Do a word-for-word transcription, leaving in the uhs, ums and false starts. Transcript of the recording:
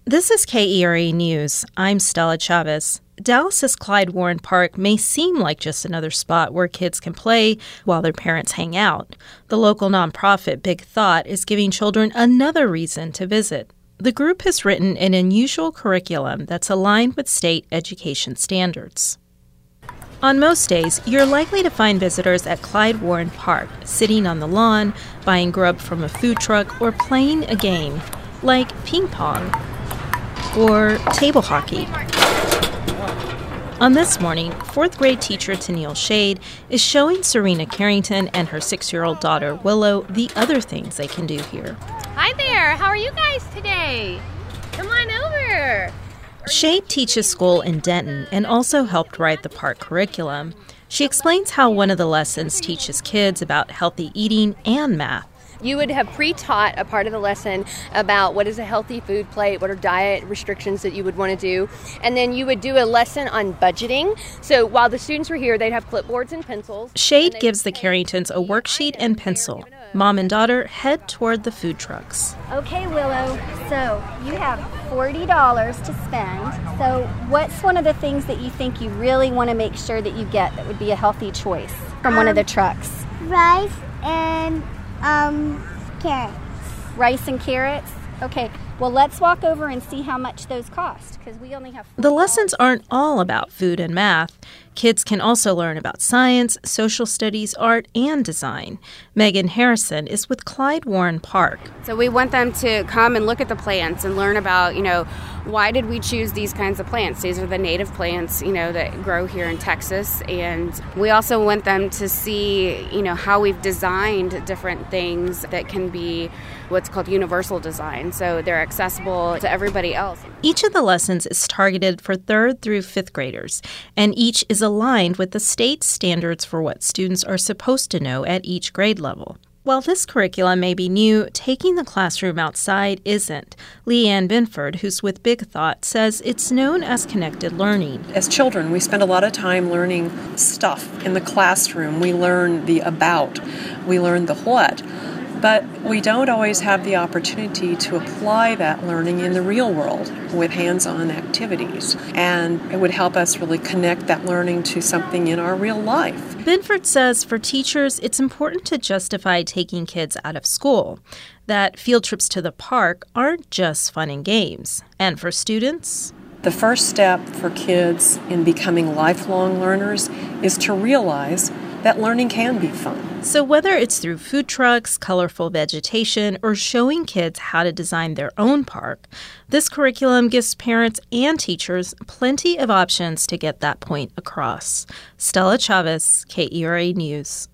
This is K E R A News. I'm Stella Chavez. Dallas's Clyde Warren Park may seem like just another spot where kids can play while their parents hang out. The local nonprofit Big Thought is giving children another reason to visit. The group has written an unusual curriculum that's aligned with state education standards. On most days, you're likely to find visitors at Clyde Warren Park, sitting on the lawn, buying grub from a food truck, or playing a game like ping pong or table hockey. On this morning, fourth grade teacher Tennille Shade is showing Serena Carrington and her six-year-old daughter Willow the other things they can do here. Hi there, how are you guys today? Come on over. Shade teaches school in Denton and also helped write the park curriculum. She explains how one of the lessons teaches kids about healthy eating and math. You would have pre-taught a part of the lesson about what is a healthy food plate, what are diet restrictions that you would want to do, and then you would do a lesson on budgeting. So while the students were here, they'd have clipboards and pencils. Shade and gives the Carringtons a worksheet and pencil. Mom and daughter head toward the food trucks. Okay, Willow, so you have forty dollars to spend. So what's one of the things that you think you really want to make sure that you get that would be a healthy choice from um, one of the trucks? Rice and um, carrots. Rice and carrots? Okay, well, let's walk over and see how much those cost, because we only have four The lessons aren't all about food and math. Kids can also learn about science, social studies, art, and design. Megan Harrison is with Clyde Warren Park. So we want them to come and look at the plants and learn about, you know, why did we choose these kinds of plants? These are the native plants, you know, that grow here in Texas. And we also want them to see, you know, how we've designed different things that can be what's called universal design. So they're accessible to everybody else. Each of the lessons is targeted for third through fifth graders, and each is aligned with the state standards for what students are supposed to know at each grade level. While this curriculum may be new, taking the classroom outside isn't. Leanne Binford, who's with Big Thought, says it's known as connected learning. As children, we spend a lot of time learning stuff in the classroom. We learn the about, we learn the what. But we don't always have the opportunity to apply that learning in the real world with hands-on activities. And it would help us really connect that learning to something in our real life. Binford says for teachers, it's important to justify taking kids out of school, that field trips to the park aren't just fun and games. And for students, the first step for kids in becoming lifelong learners is to realize that learning can be fun. So whether it's through food trucks, colorful vegetation, or showing kids how to design their own park, this curriculum gives parents and teachers plenty of options to get that point across. Stella Chavez, K E R A News.